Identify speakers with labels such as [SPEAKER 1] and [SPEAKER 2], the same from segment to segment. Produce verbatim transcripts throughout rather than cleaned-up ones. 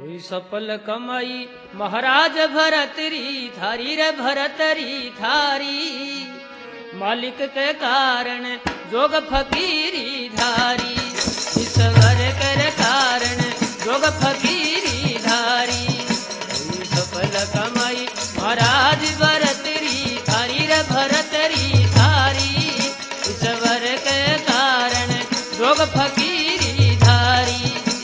[SPEAKER 1] हुई सफल कमाई महाराज भरतरी थारी रे भरतरी थारी, मालिक के कारण जोग फकीरी धारी, ईश्वर के कारण जोग फकीरी धारी। हुई सफल कमाई महाराज भरतरी थारी रे भरतरी थारी, ईश्वर के कारण जोग फकीरी धारी।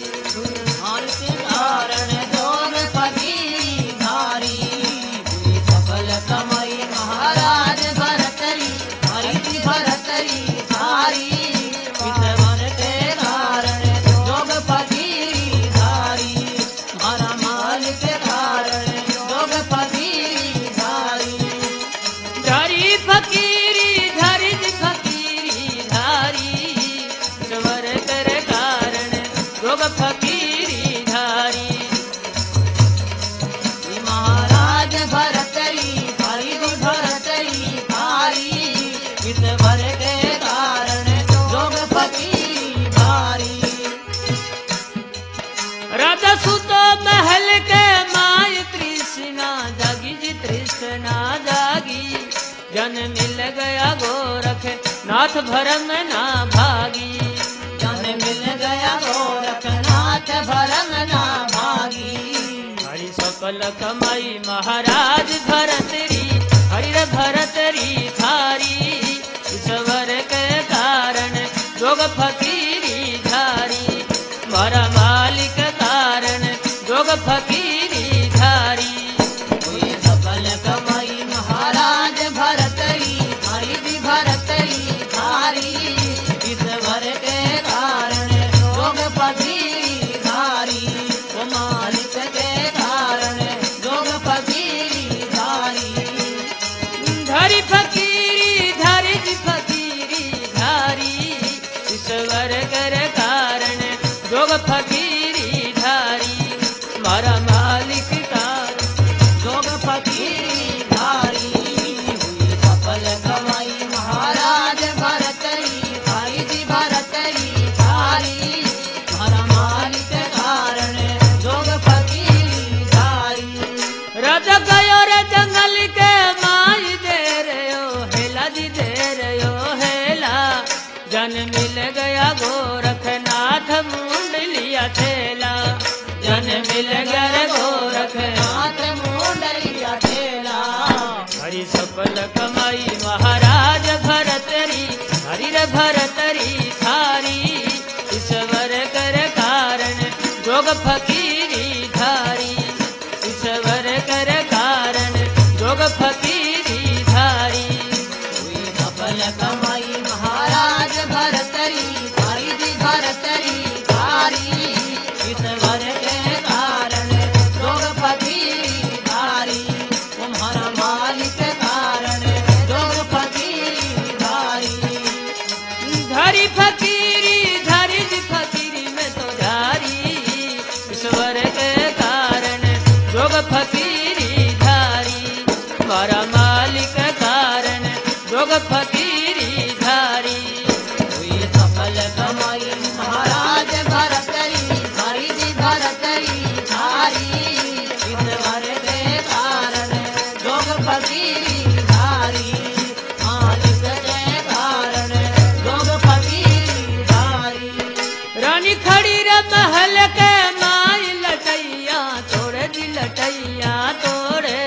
[SPEAKER 1] फकीरी धारी
[SPEAKER 2] महाराज भरतरी हरि भरतरी थारी, ईश्वर के कारण जोग फकीरी धारी।
[SPEAKER 1] राजा सुतो महल के माय तृष्णा जागी जी तृष्णा जागी, जन मिल गया गोरख नाथ भरम ना भागी,
[SPEAKER 2] जन मिल गया गोरख नाथ भरम ना भागी।
[SPEAKER 1] हरि सकल कमाई महाराज भरतरी हरि रे भरतरी थारी, ईश्वर के कारण जोग फकीरी धारी, मारा मालिक कारण जोग फकीरी धारी।
[SPEAKER 2] हुई सकल कमाई महाराज भरतरी हरि भरतरी थारी, ईश्वर के कारण जोग फकीरी धारी, वो मालिक के कारण जोग फकीरी धारी।
[SPEAKER 1] धारी फकीरी धारी जी फकीरी धारी, ईश्वर के कारण जोग फकीरी धारी, मारा मालिक कारण
[SPEAKER 2] जोग फकीरी धारी। हुई सफल कमाई महाराज भरतरी हरि भरतरी थारी, हरा मालिक कारण जोग फकीरी धारी।
[SPEAKER 1] राजा गयो रे जंगल के माई दे रयो हेला जी दे रयो हेला, जन मिल गया गोरख नाथ मुंड लिया थेला, जन मिल गया गोरख
[SPEAKER 2] नाथ मुंडलिया ठेला।
[SPEAKER 1] हरि सफल कमाई महाराज भरतरी हरि रे भरतरी थारी, ईश्वर कर कारण जोग फकीरी धारी, ईश्वर कर कारण जोग फकीरी धारी।
[SPEAKER 2] हुई सफल कमाई महाराज भरतरी हरि भरतरी थारी, ईश्वर के कारण जोग फकीरी धारी, तुम्हारा मालिक कारण जोग फकीरी धारी।
[SPEAKER 1] धारी फकीरी धारी जी फकीरी में तो धारी, ईश्वर के कारण जोग फकीरी धारी, मारा मालिक कारण जोग फकीरी धारी।
[SPEAKER 2] हुई सफल कमाई महाराज भरतरी हरि भरतरी थारी, ईश्वर के कारण जोग फकीरी धारी, मालिक के कारण जोग फकीरी धारी।
[SPEAKER 1] रानी खड़ी रे महल के माई लटैया तोड़े दी लटैया तोड़े,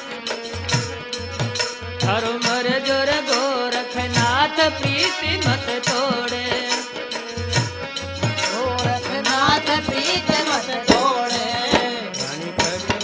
[SPEAKER 1] थारो मर जोर गोरख नाथ प्रीति मत तोड़े,
[SPEAKER 2] गोरखनाथ प्रीत मत तोड़े।
[SPEAKER 1] रानी खड़ी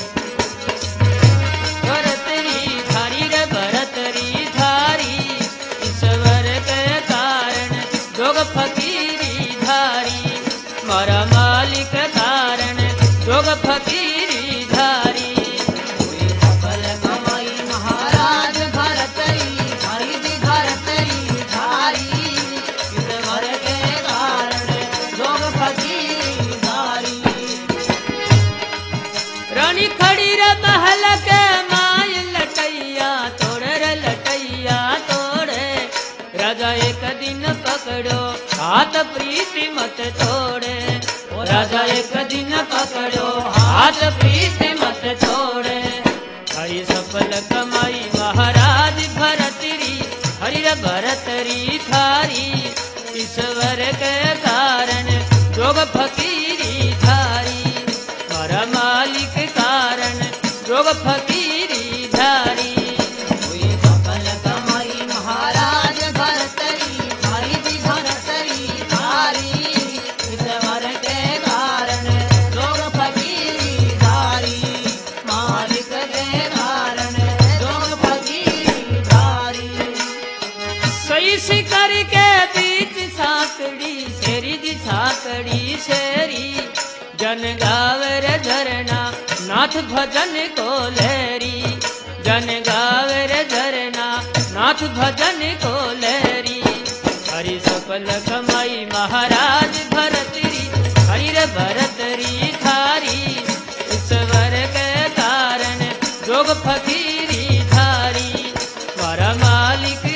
[SPEAKER 1] भरतरी थारी रे भरतरी थारी, ईश्वर के कारण जोग फकीरी धारी, मारा मालिक कारण जोग फकीरी धारी।
[SPEAKER 2] हुई सफल कमाई महाराज भरतरी हरि भरतरी थारी, ईश्वर के कारण जोग फकीरी धारी।
[SPEAKER 1] रानी खड़ी रे महल के माई लटैया तोड़े रे लटैया तोड़े, राजा एक दिन पकड़ो हाथ प्रीति मत तोड़े, राजा एक दिन पकड़ो हाथ साथ प्रीत मत छोड़े। हरि सफल कमाई महाराज भरतरी, हरि रे भरतरी थारी, ईश्वर के कारण जोग फकीरी थारी, मारा मालिक कारण जोग फकीरी धारी।
[SPEAKER 2] हुई सफल कमाई महाराज भरतरी, हरि जी भरतरी थारी, ईश्वर के कारण जोग फकीरी धारी, मालिक के कारण जोग फकीरी धारी।
[SPEAKER 1] सही शिकर के बीच साकड़ी शेरी जी साकड़ी शेरी, जन गावर झरना नाथ भजन को लहरी, जन गावर झरना नाथ भजन को लहरी। हरि सफल कमाई महाराज भरतरी, हरि रे भरतरी थारी, ईश्वर के कारण जोग फकीरी धारी, मारा मालिक